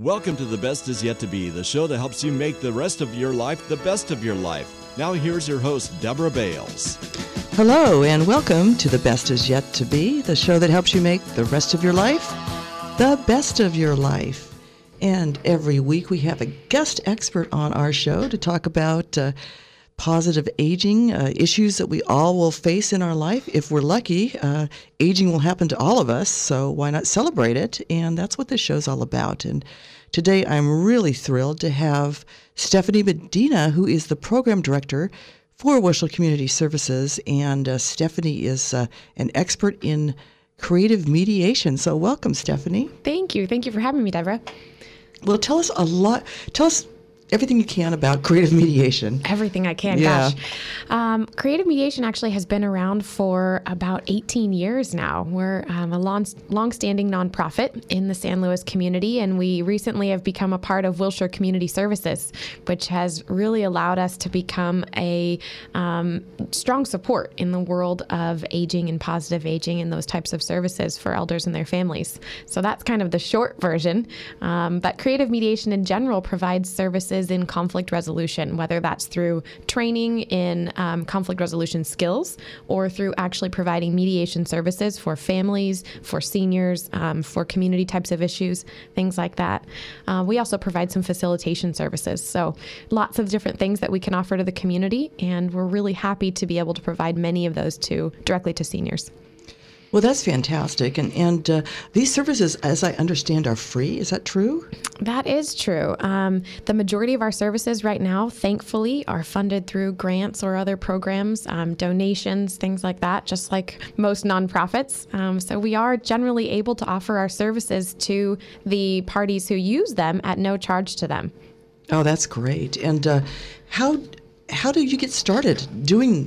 Welcome to The Best Is Yet to Be, the show that helps you make the rest of your life the best of your life. Now here's your host, Deborah Bales. Hello, and welcome to The Best Is Yet to Be, the show that helps you make the rest of your life the best of your life. And every week we have a guest expert on our show to talk about positive aging, issues that we all will face in our life. If we're lucky, aging will happen to all of us, so why not celebrate it? And that's what this show's all about. And today I'm really thrilled to have Stephanie Medina, who is the program director for Wilshire Community Services. And Stephanie is an expert in creative mediation. So welcome, Stephanie. Thank you. Thank you for having me, Deborah. Well, tell us everything you can about creative mediation. Everything I can, yeah. Gosh. Creative mediation actually has been around for about 18 years now. We're a long-standing nonprofit in the San Luis community, and we recently have become a part of Wilshire Community Services, which has really allowed us to become a strong support in the world of aging and positive aging and those types of services for elders and their families. So that's kind of the short version. But creative mediation in general provides services in conflict resolution, whether that's through training in conflict resolution skills or through actually providing mediation services for families, for seniors, for community types of issues, things like that. We also provide some facilitation services. So lots of different things that we can offer to the community, and we're really happy to be able to provide many of those directly to seniors. Well, that's fantastic. And these services, as I understand, are free. Is that true? That is true. The majority of our services right now, thankfully, are funded through grants or other programs, donations, things like that, just like most nonprofits. So we are generally able to offer our services to the parties who use them at no charge to them. Oh, that's great. And how do you get started doing,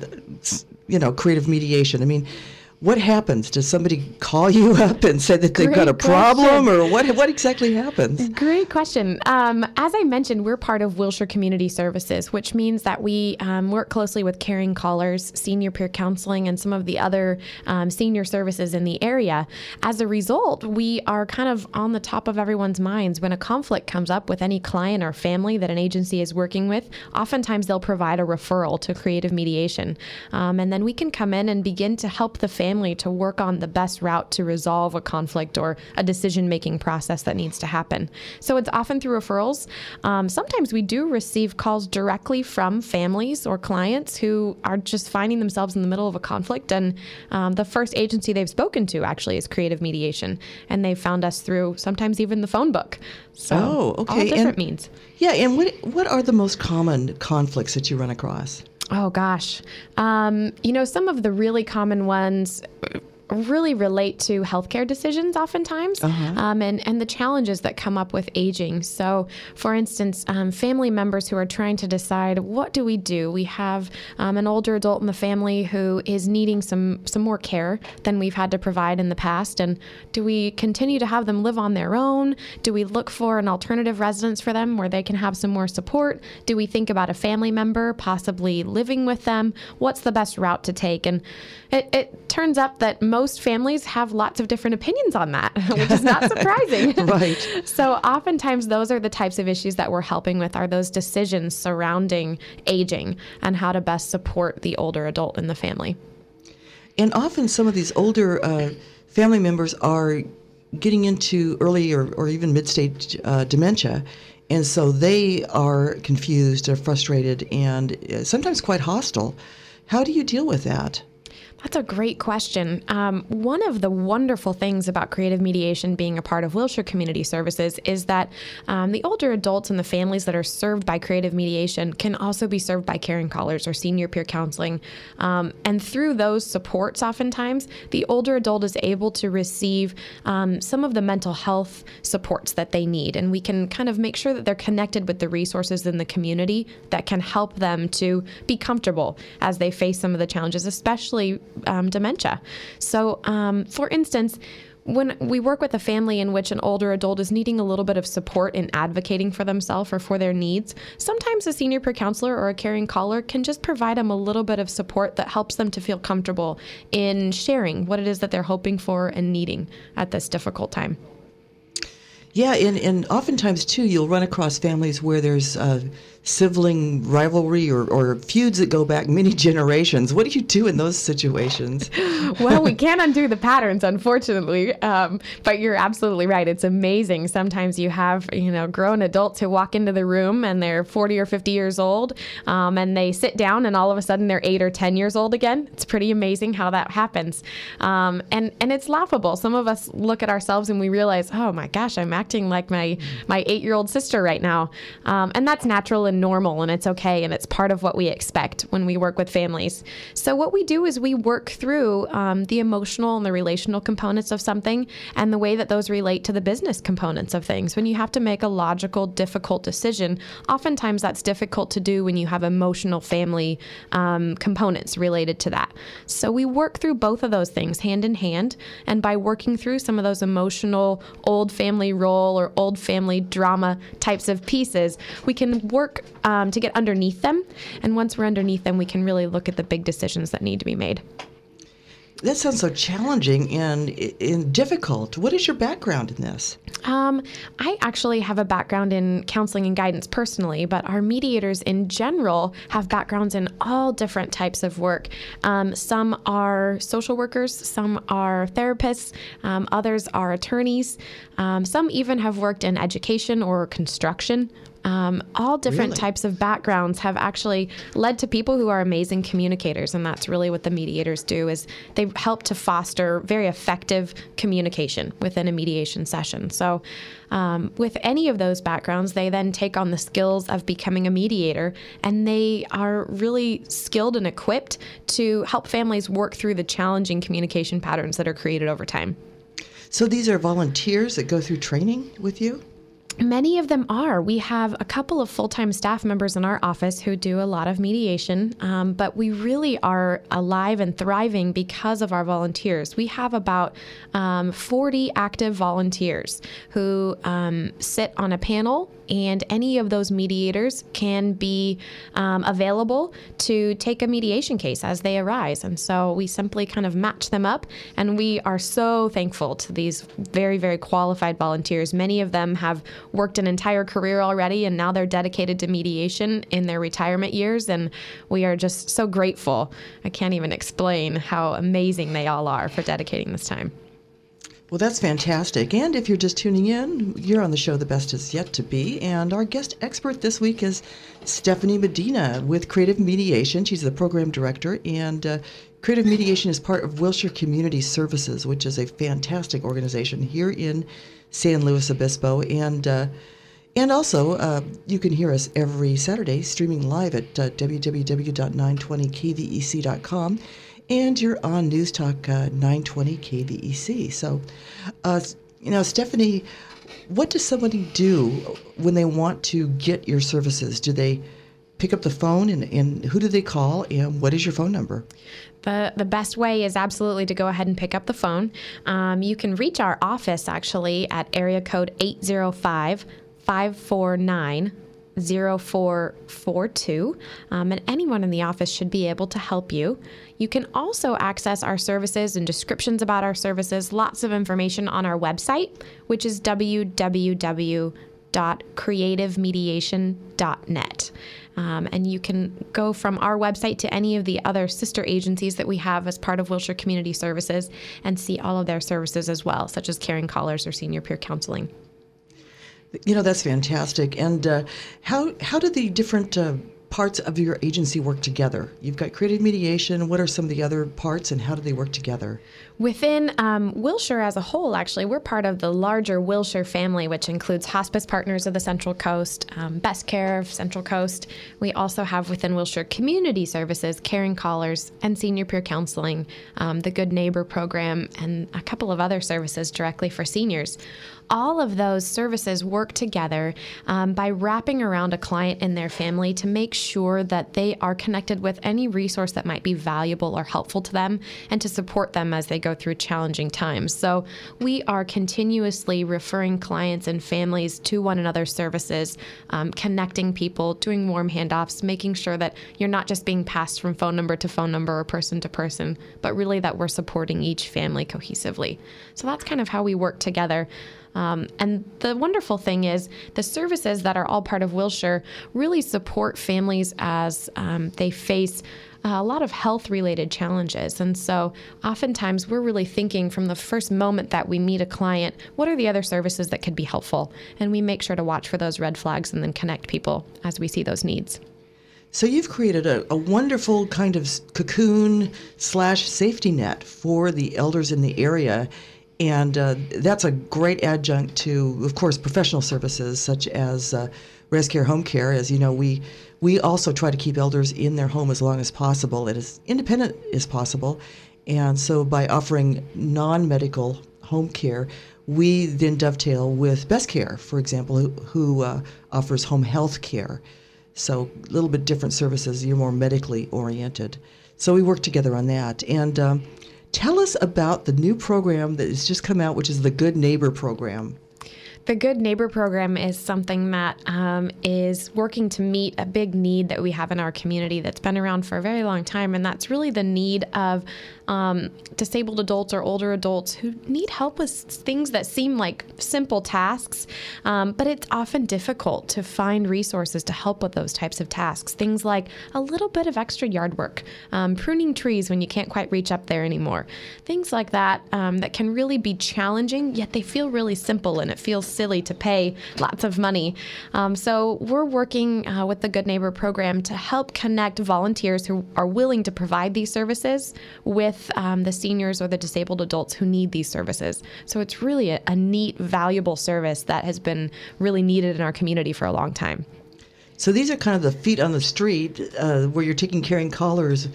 creative mediation? I mean, what happens? Does somebody call you up and say that they've got a problem, or what exactly happens? Great question. As I mentioned, we're part of Wilshire Community Services, which means that we work closely with caring callers, senior peer counseling, and some of the other senior services in the area. As a result, we are kind of on the top of everyone's minds when a conflict comes up with any client or family that an agency is working with. Oftentimes, they'll provide a referral to creative mediation, and then we can come in and begin to help the family to work on the best route to resolve a conflict or a decision-making process that needs to happen. So it's often through referrals. Sometimes we do receive calls directly from families or clients who are just finding themselves in the middle of a conflict, and the first agency they've spoken to actually is creative mediation, and they found us through sometimes even the phone book. So okay. All different means. Yeah, and what are the most common conflicts that you run across? Oh, gosh. Some of the really common ones really relate to healthcare decisions oftentimes, and the challenges that come up with aging. So, for instance, family members who are trying to decide, what do? We have an older adult in the family who is needing some more care than we've had to provide in the past, and do we continue to have them live on their own? Do we look for an alternative residence for them where they can have some more support? Do we think about a family member possibly living with them? What's the best route to take? And it turns up that most families have lots of different opinions on that, which is not surprising. Right. So oftentimes those are the types of issues that we're helping with, are those decisions surrounding aging and how to best support the older adult in the family. And often some of these older family members are getting into early or even mid-stage dementia, and so they are confused or frustrated and sometimes quite hostile. How do you deal with that? That's a great question. One of the wonderful things about creative mediation being a part of Wilshire Community Services is that the older adults and the families that are served by creative mediation can also be served by caring callers or senior peer counseling. And through those supports, oftentimes, the older adult is able to receive some of the mental health supports that they need. And we can kind of make sure that they're connected with the resources in the community that can help them to be comfortable as they face some of the challenges, especially dementia. So, for instance, when we work with a family in which an older adult is needing a little bit of support in advocating for themselves or for their needs, sometimes a senior peer counselor or a caring caller can just provide them a little bit of support that helps them to feel comfortable in sharing what it is that they're hoping for and needing at this difficult time. Yeah, and oftentimes, too, you'll run across families where there's sibling rivalry or feuds that go back many generations. What do you do in those situations? Well, we can't undo the patterns, unfortunately, but you're absolutely right. It's amazing. Sometimes you have, grown adults who walk into the room and they're 40 or 50 years old, and they sit down and all of a sudden they're 8 or 10 years old again. It's pretty amazing how that happens. And it's laughable. Some of us look at ourselves and we realize, oh my gosh, I'm acting like my 8-year-old sister right now. And that's natural and normal, and it's okay, and it's part of what we expect when we work with families. So what we do is we work through the emotional and the relational components of something and the way that those relate to the business components of things. When you have to make a logical, difficult decision, oftentimes that's difficult to do when you have emotional family components related to that. So we work through both of those things hand in hand, and by working through some of those emotional old family role or old family drama types of pieces, we can work to get underneath them. And once we're underneath them, we can really look at the big decisions that need to be made. That sounds so challenging and difficult. What is your background in this? I actually have a background in counseling and guidance personally, but our mediators in general have backgrounds in all different types of work. Some are social workers, some are therapists, others are attorneys. Some even have worked in education or construction. All different Really? types of backgrounds have actually led to people who are amazing communicators, and that's really what the mediators do, is they help to foster very effective communication within a mediation session. So with any of those backgrounds, they then take on the skills of becoming a mediator, and they are really skilled and equipped to help families work through the challenging communication patterns that are created over time. So these are volunteers that go through training with you? Many of them are. We have a couple of full-time staff members in our office who do a lot of mediation, but we really are alive and thriving because of our volunteers. We have about 40 active volunteers who sit on a panel, and any of those mediators can be available to take a mediation case as they arise. And so we simply kind of match them up, and we are so thankful to these very, very qualified volunteers. Many of them have worked an entire career already, and now they're dedicated to mediation in their retirement years, and we are just so grateful. I can't even explain how amazing they all are for dedicating this time. Well, that's fantastic. And if you're just tuning in, you're on the show The Best Is Yet to Be. And our guest expert this week is Stephanie Medina with Creative Mediation. She's the program director. And Creative Mediation is part of Wilshire Community Services, which is a fantastic organization here in San Luis Obispo. And also, you can hear us every Saturday streaming live at www.920kvec.com. And you're on News Talk 920 KVEC. So, Stephanie, what does somebody do when they want to get your services? Do they pick up the phone, and who do they call, and what is your phone number? The best way is absolutely to go ahead and pick up the phone. You can reach our office, actually, at area code 805-549-0442, and anyone in the office should be able to help you. You can also access our services and descriptions about our services, lots of information on our website, which is www.creativemediation.net. And you can go from our website to any of the other sister agencies that we have as part of Wilshire Community Services and see all of their services as well, such as caring callers or senior peer counseling. That's fantastic. And how do the different parts of your agency work together? You've got Creative Mediation. What are some of the other parts, and how do they work together? Within Wilshire as a whole, actually, we're part of the larger Wilshire family, which includes Hospice Partners of the Central Coast, Best Care of Central Coast. We also have within Wilshire Community Services, Caring Callers, and Senior Peer Counseling, the Good Neighbor Program, and a couple of other services directly for seniors. All of those services work together by wrapping around a client and their family to make sure that they are connected with any resource that might be valuable or helpful to them, and to support them as they go through challenging times. So we are continuously referring clients and families to one another's services, connecting people, doing warm handoffs, making sure that you're not just being passed from phone number to phone number or person to person, but really that we're supporting each family cohesively. So that's kind of how we work together. And the wonderful thing is the services that are all part of Wilshire really support families as they face a lot of health-related challenges. And so oftentimes we're really thinking from the first moment that we meet a client, what are the other services that could be helpful? And we make sure to watch for those red flags and then connect people as we see those needs. So you've created a wonderful kind of cocoon/safety net for the elders in the area. And that's a great adjunct to, of course, professional services such as ResCare Home Care. As you know, we also try to keep elders in their home as long as possible and as independent as possible. And so by offering non-medical home care, we then dovetail with Best Care, for example, who offers home health care. So a little bit different services. You're more medically oriented. So we work together on that. And tell us about the new program that has just come out, which is the Good Neighbor Program. The Good Neighbor Program is something that is working to meet a big need that we have in our community that's been around for a very long time, and that's really the need of disabled adults or older adults who need help with things that seem like simple tasks, but it's often difficult to find resources to help with those types of tasks. Things like a little bit of extra yard work, pruning trees when you can't quite reach up there anymore. Things like that that can really be challenging, yet they feel really simple, and it feels silly to pay lots of money. So we're working with the Good Neighbor Program to help connect volunteers who are willing to provide these services with the seniors or the disabled adults who need these services. So it's really a neat, valuable service that has been really needed in our community for a long time. So these are kind of the feet on the street where you're taking caring callers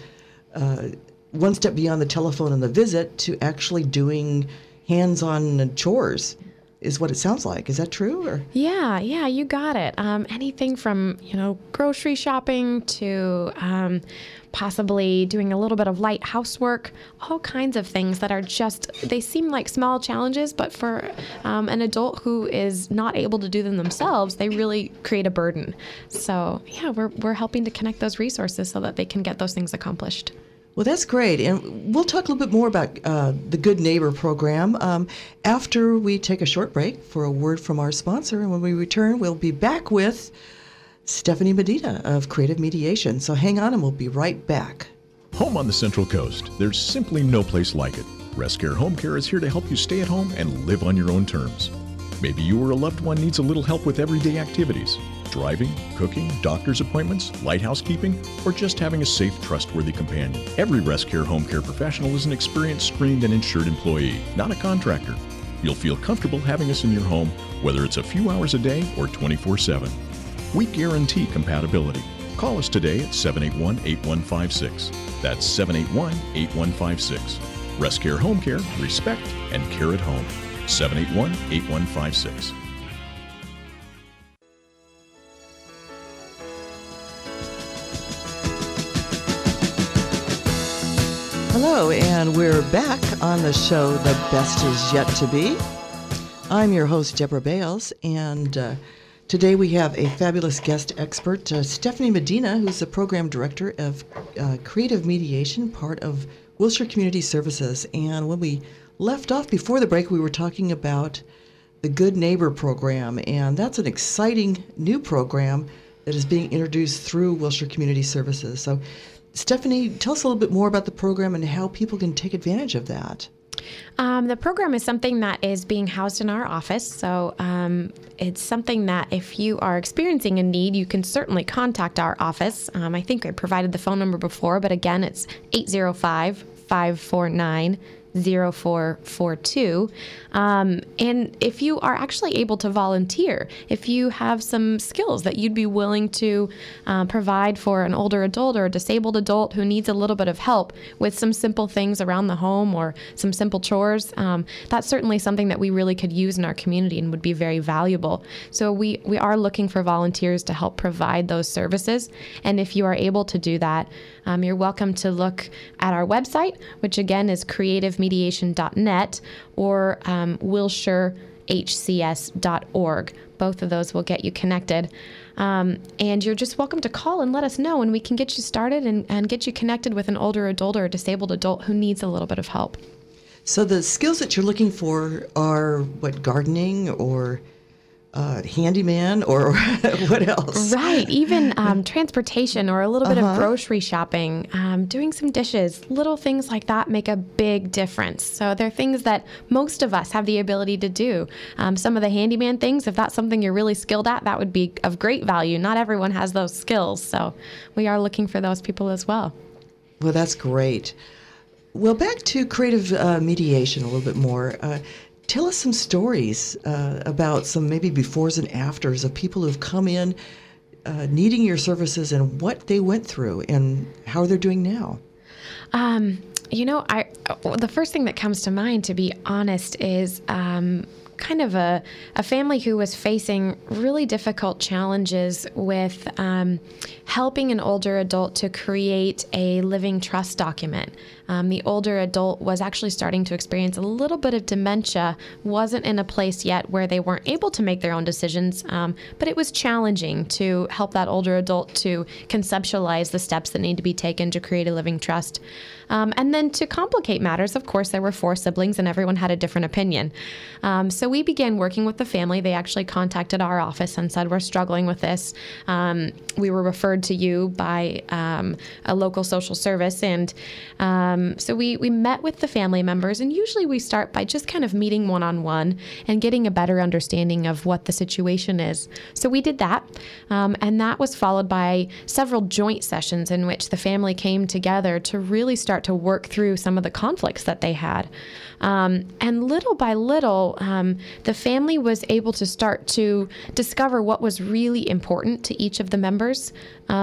one step beyond the telephone and the visit to actually doing hands-on chores. Is what it sounds like. Is that true? Or? Yeah, you got it. Anything from, grocery shopping to possibly doing a little bit of light housework, all kinds of things that are they seem like small challenges, but for an adult who is not able to do them themselves, they really create a burden. So, yeah, we're helping to connect those resources so that they can get those things accomplished. Well, that's great. And we'll talk a little bit more about the Good Neighbor Program after we take a short break for a word from our sponsor. And when we return, we'll be back with Stephanie Medina of Creative Mediation. So hang on and we'll be right back. Home on the Central Coast. There's simply no place like it. ResCare Home Care is here to help you stay at home and live on your own terms. Maybe you or a loved one needs a little help with everyday activities. Driving, cooking, doctor's appointments, light housekeeping, or just having a safe, trustworthy companion. Every ResCare Home Care professional is an experienced, screened, and insured employee, not a contractor. You'll feel comfortable having us in your home, whether it's a few hours a day or 24/7. We guarantee compatibility. Call us today at 781-8156. That's 781-8156. ResCare Home Care, respect and care at home. 781-8156. Hello, and we're back on the show, The Best Is Yet to Be. I'm your host, Deborah Bales, and today we have a fabulous guest expert, Stephanie Medina, who's the program director of Creative Mediation, part of Wilshire Community Services. And when we left off before the break, we were talking about the Good Neighbor Program, and that's an exciting new program that is being introduced through Wilshire Community Services. So Stephanie, tell us a little bit more about the program and how people can take advantage of that. The program is something that is being housed in our office. So it's something that if you are experiencing a need, you can certainly contact our office. I think I provided the phone number before, but again, it's 805-549-0442. And if you are actually able to volunteer, if you have some skills that you'd be willing to provide for an older adult or a disabled adult who needs a little bit of help with some simple things around the home or some simple chores, that's certainly something that we really could use in our community and would be very valuable. So we are looking for volunteers to help provide those services. And if you are able to do that, you're welcome to look at our website, which again is creativemediation.net, or wilshirehcs.org. Both of those will get you connected. And you're just welcome to call and let us know, and we can get you started and get you connected with an older adult or a disabled adult who needs a little bit of help. So the skills that you're looking for are what, gardening or handyman or what else? Right. Even transportation or a little bit of grocery shopping, doing some dishes, little things like that make a big difference. So they're things that most of us have the ability to do. Some of the handyman things, if that's something you're really skilled at, that would be of great value. Not everyone has those skills. So we are looking for those people as well. Well, that's great. Well, back to creative mediation a little bit more. Tell us some stories about some maybe befores and afters of people who've come in needing your services and what they went through and how they're doing now. The first thing that comes to mind, to be honest, is kind of a family who was facing really difficult challenges with helping an older adult to create a living trust document. The older adult was actually starting to experience a little bit of dementia, wasn't in a place yet where they weren't able to make their own decisions, but it was challenging to help that older adult to conceptualize the steps that need to be taken to create a living trust. And then to complicate matters, of course, there were 4 siblings and everyone had a different opinion. So we began working with the family. They actually contacted our office and said, we're struggling with this. We were referred to you by a local social service. And so we met with the family members. And usually we start by just kind of meeting one-on-one and getting a better understanding of what the situation is. So we did that. And that was followed by several joint sessions in which the family came together to really start to work through some of the conflicts that they had. And little by little, the family was able to start to discover what was really important to each of the members.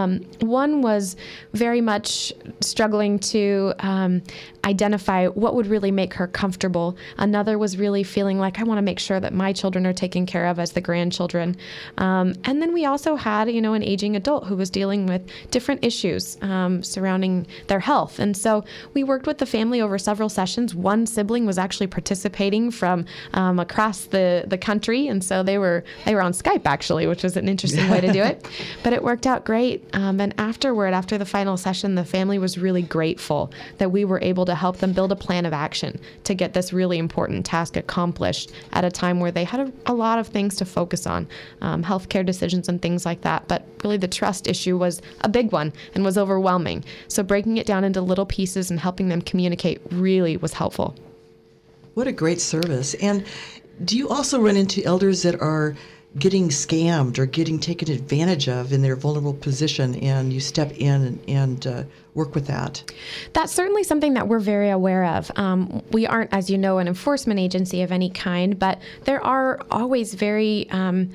One was very much struggling to identify what would really make her comfortable. Another was really feeling like, I want to make sure that my children are taken care of as the grandchildren. And then we also had, an aging adult who was dealing with different issues surrounding their health. And so we worked with the family over several sessions. One sibling was actually participating from across the country, and so they were on Skype actually, which was an interesting way to do it. But it worked out great. And after the final session, the family was really grateful that we were able to help them build a plan of action to get this really important task accomplished at a time where they had a lot of things to focus on, healthcare decisions and things like that. But really the trust issue was a big one and was overwhelming. So breaking it down into little pieces and helping them communicate really was helpful. What a great service. And do you also run into elders that are getting scammed or getting taken advantage of in their vulnerable position, and you step in and work with that? That's certainly something that we're very aware of. We aren't, as you know, an enforcement agency of any kind, but there are always very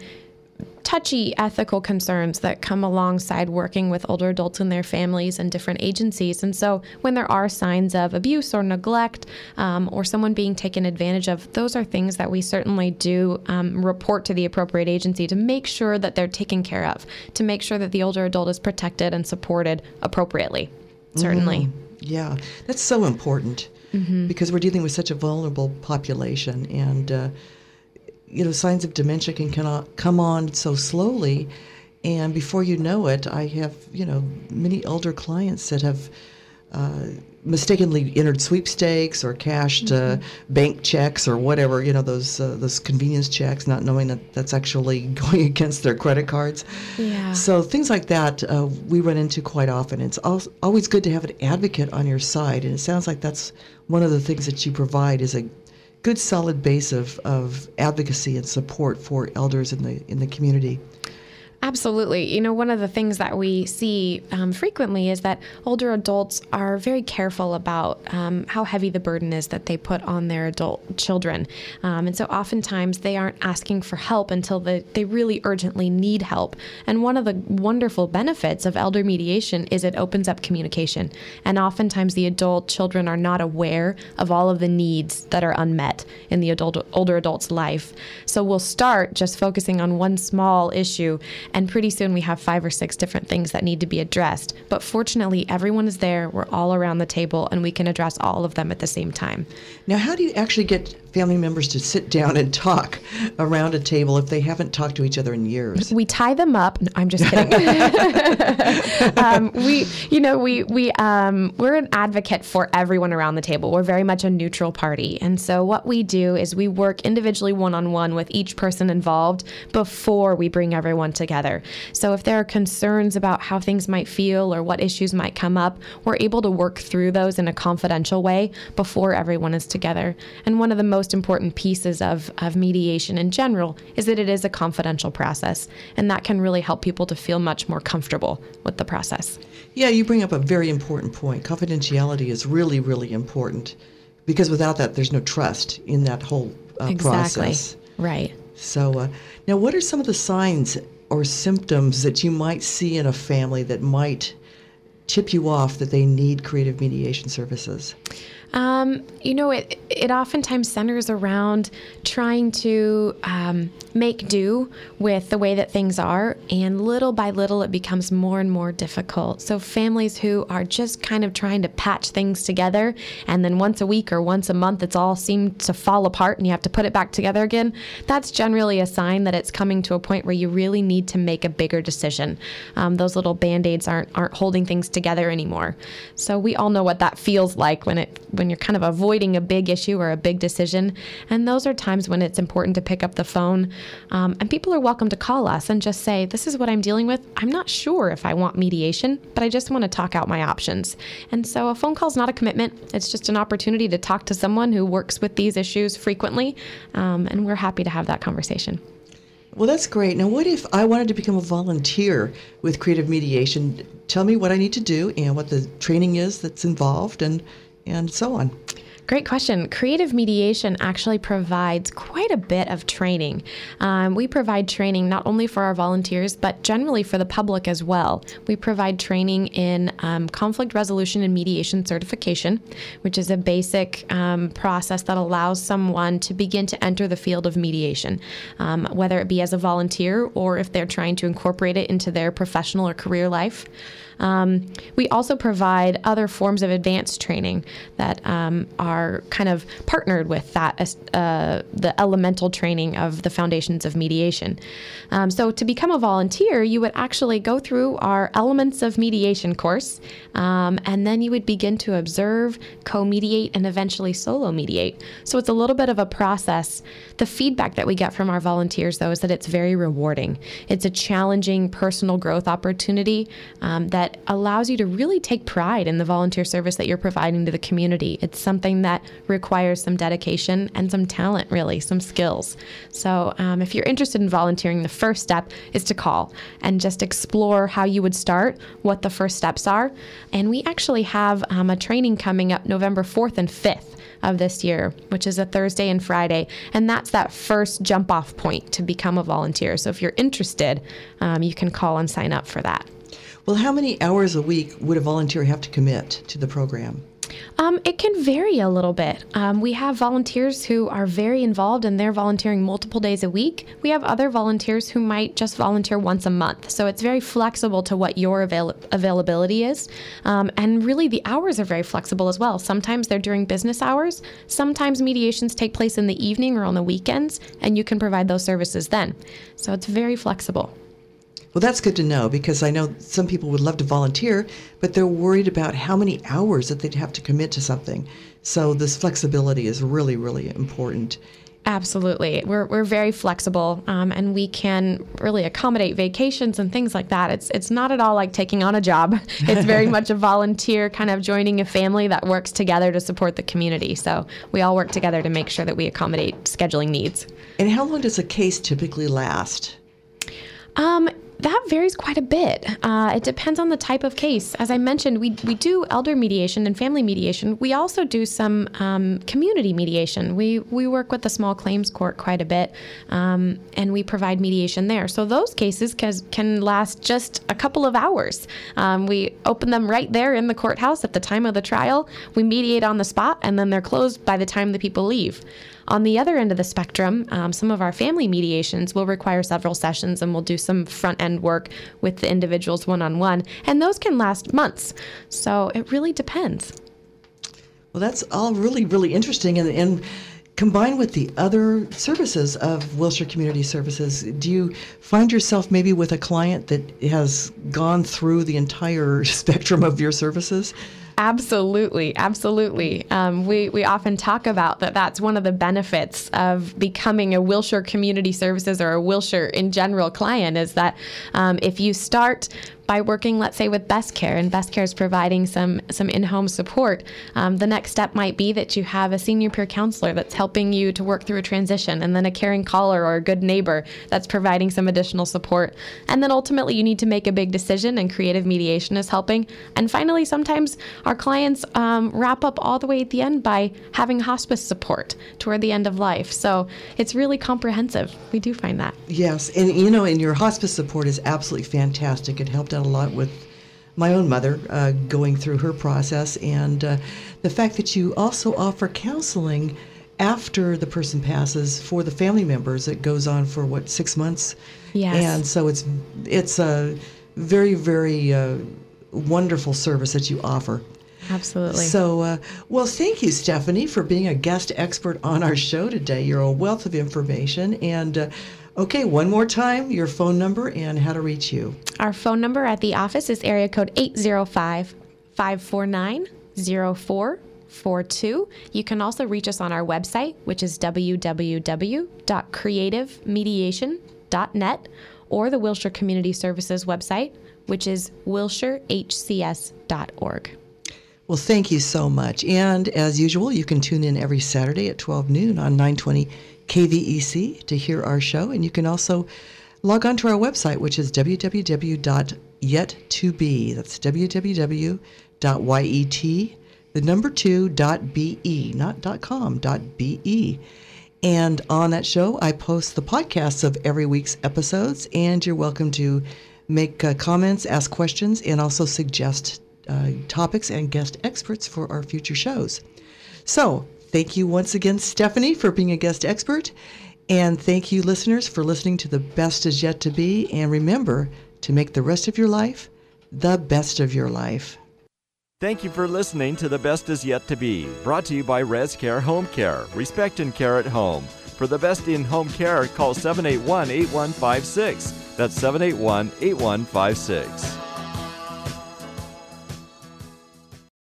touchy ethical concerns that come alongside working with older adults and their families and different agencies. And so when there are signs of abuse or neglect or someone being taken advantage of, those are things that we certainly do report to the appropriate agency to make sure that they're taken care of, to make sure that the older adult is protected and supported appropriately, certainly. Mm-hmm. Yeah, that's so important because we're dealing with such a vulnerable population, and signs of dementia can come on so slowly, and before you know it, I have, many elder clients that have mistakenly entered sweepstakes or cashed bank checks or whatever, those convenience checks, not knowing that that's actually going against their credit cards. Yeah. So things like that we run into quite often. It's always good to have an advocate on your side, and it sounds like that's one of the things that you provide is a good solid base of advocacy and support for elders in the community. Absolutely. One of the things that we see frequently is that older adults are very careful about how heavy the burden is that they put on their adult children. And so oftentimes they aren't asking for help until they really urgently need help. And one of the wonderful benefits of elder mediation is it opens up communication. And oftentimes the adult children are not aware of all of the needs that are unmet in the older adult's life. So we'll start just focusing on one small issue, and pretty soon we have 5 or 6 different things that need to be addressed. But fortunately, everyone is there. We're all around the table, and we can address all of them at the same time. Now, how do you actually get family members to sit down and talk around a table if they haven't talked to each other in years? We tie them up. No, I'm just kidding. We're an advocate for everyone around the table. We're very much a neutral party. And so what we do is we work individually one-on-one with each person involved before we bring everyone together. So if there are concerns about how things might feel or what issues might come up, we're able to work through those in a confidential way before everyone is together. And one of the most important pieces of mediation in general is that it is a confidential process, and that can really help people to feel much more comfortable with the process. Yeah, you bring up a very important point. Confidentiality is really, really important, because without that, there's no trust in that whole process. Right. So now, what are some of the signs or symptoms that you might see in a family that might tip you off that they need creative mediation services? It oftentimes centers around trying to make do with the way that things are, and little by little it becomes more and more difficult. So families who are just kind of trying to patch things together, and then once a week or once a month it's all seems to fall apart and you have to put it back together again, that's generally a sign that it's coming to a point where you really need to make a bigger decision. Those little Band-Aids aren't holding things together anymore. So we all know what that feels like when you're kind of avoiding a big issue or a big decision. And those are times when it's important to pick up the phone. And people are welcome to call us and just say, this is what I'm dealing with. I'm not sure if I want mediation, but I just want to talk out my options. And so a phone call is not a commitment. It's just an opportunity to talk to someone who works with these issues frequently. And we're happy to have that conversation. Well, that's great. Now, what if I wanted to become a volunteer with creative mediation? Tell me what I need to do and what the training is that's involved and so on. Great question. Creative mediation actually provides quite a bit of training. We provide training not only for our volunteers, but generally for the public as well. We provide training in conflict resolution and mediation certification, which is a basic process that allows someone to begin to enter the field of mediation, whether it be as a volunteer or if they're trying to incorporate it into their professional or career life. We also provide other forms of advanced training that are kind of partnered with that, the elemental training of the foundations of mediation. So to become a volunteer, you would actually go through our Elements of Mediation course, and then you would begin to observe, co-mediate, and eventually solo mediate. So it's a little bit of a process. The feedback that we get from our volunteers, though, is that it's very rewarding. It's a challenging personal growth opportunity that allows you to really take pride in the volunteer service that you're providing to the community. It's something that requires some dedication and some talent, really, some skills. So if you're interested in volunteering, the first step is to call and just explore how you would start, what the first steps are. And we actually have a training coming up November 4th and 5th of this year, which is a Thursday and Friday. And that's that first jump off point to become a volunteer. So if you're interested, you can call and sign up for that. Well, how many hours a week would a volunteer have to commit to the program? It can vary a little bit. We have volunteers who are very involved and they're volunteering multiple days a week. We have other volunteers who might just volunteer once a month. So it's very flexible to what your availability is. And really the hours are very flexible as well. Sometimes they're during business hours. Sometimes mediations take place in the evening or on the weekends, and you can provide those services then. So it's very flexible. Well, that's good to know, because I know some people would love to volunteer, but they're worried about how many hours that they'd have to commit to something. So this flexibility is really, really important. Absolutely. We're very flexible, and we can really accommodate vacations and things like that. It's not at all like taking on a job. It's very much a volunteer kind of joining a family that works together to support the community. So we all work together to make sure that we accommodate scheduling needs. And how long does a case typically last? That varies quite a bit. It depends on the type of case. As I mentioned, we do elder mediation and family mediation. We also do some community mediation. We work with the small claims court quite a bit, and we provide mediation there. So those cases can last just a couple of hours. We open them right there in the courthouse at the time of the trial. We mediate on the spot, and then they're closed by the time the people leave. On the other end of the spectrum, some of our family mediations will require several sessions, and we'll do some front-end work with the individuals one-on-one, and those can last months. So it really depends. Well, that's all really, really interesting, and combined with the other services of Wilshire Community Services, do you find yourself maybe with a client that has gone through the entire spectrum of your services? Absolutely, absolutely. We often talk about that's one of the benefits of becoming a Wilshire Community Services or a Wilshire in general client is that if you start by working, let's say, with Best Care, and Best Care is providing some in-home support, the next step might be that you have a senior peer counselor that's helping you to work through a transition, and then a caring caller or a good neighbor that's providing some additional support. And then ultimately you need to make a big decision, and creative mediation is helping. And finally, sometimes our clients wrap up all the way at the end by having hospice support toward the end of life. So it's really comprehensive. We do find that. Yes, and and your hospice support is absolutely fantastic. It helped out a lot with my own mother going through her process, and the fact that you also offer counseling after the person passes for the family members. It goes on for 6 months. Yes. And so it's a very, very wonderful service that you offer. Absolutely. So, well, thank you, Stephanie, for being a guest expert on our show today. You're a wealth of information. And okay, one more time, your phone number and how to reach you. Our phone number at the office is area code 805-549-0442. You can also reach us on our website, which is www.creativemediation.net, or the Wilshire Community Services website, which is wilshirehcs.org. Well, thank you so much. And as usual, you can tune in every Saturday at 12 noon on 920 KVEC to hear our show. And you can also log on to our website, which is www.yet2be. That's www.yet2be, not .com, .be. And on that show, I post the podcasts of every week's episodes, and you're welcome to make comments, ask questions, and also suggest topics and guest experts for our future shows. So, thank you once again, Stephanie, for being a guest expert. And thank you, listeners, for listening to The Best Is Yet to Be. And remember to make the rest of your life the best of your life. Thank you for listening to The Best Is Yet to Be, brought to you by ResCare Home Care. Respect and care at home. For the best in home care, call 781-8156. That's 781-8156.